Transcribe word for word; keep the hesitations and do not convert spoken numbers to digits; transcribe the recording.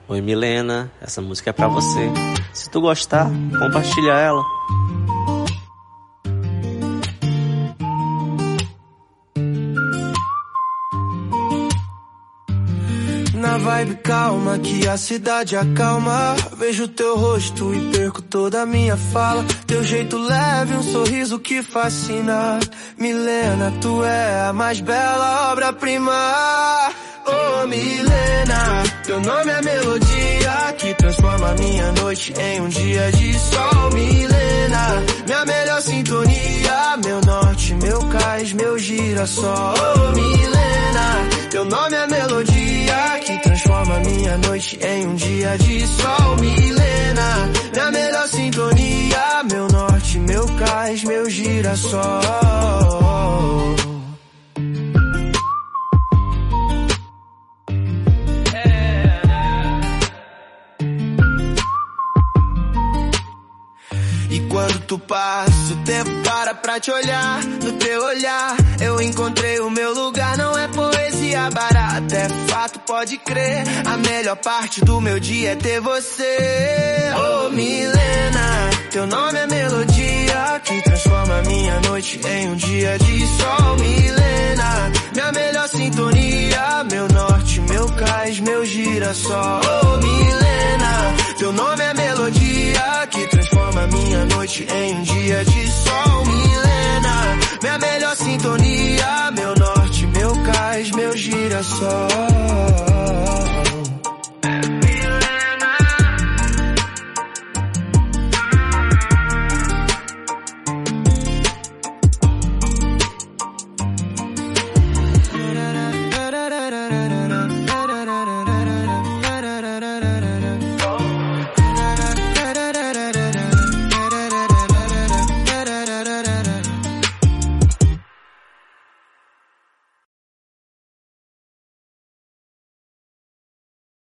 Oi Milena, essa música é pra você. Se tu gostar, compartilha ela. Na vibe calma que a cidade acalma, vejo teu rosto e perco toda a minha fala. Teu jeito leve, um sorriso que fascina. Milena, tu é a mais bela obra-prima. Oh Milena, teu nome é melodia que transforma minha noite em um dia de sol. Milena, minha melhor sintonia, meu norte, meu cais, meu girassol. Oh Milena, teu nome é melodia que transforma minha noite em um dia de sol. Milena, minha melhor sintonia, meu norte, meu cais, meu girassol. Quando tu passa, o tempo para pra te olhar. No teu olhar, eu encontrei o meu lugar. Não é poesia barata, é fato, pode crer. A melhor parte do meu dia é ter você. Oh Milena, teu nome é melodia que transforma minha noite em um dia de sol. Milena, minha melhor sintonia, meu norte, meu cais, meu girassol. Oh Milena, teu nome é melodia que transforma minha noite em um dia de sol. Milena, minha melhor sintonia, meu norte, meu cais, meu girassol.